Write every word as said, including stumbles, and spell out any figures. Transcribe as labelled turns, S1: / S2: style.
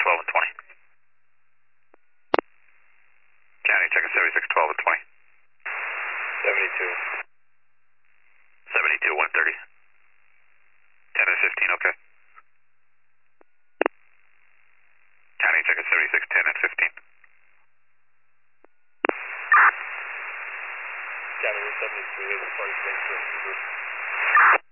S1: twelve, and twenty. County, check it seventy-six, twelve, and twenty.
S2: seventy-two.
S1: seventy-two, one thirty. ten and fifteen, okay. County, check it seventy-six, ten, and fifteen.
S2: County, seventy-two, eight, party, thanks for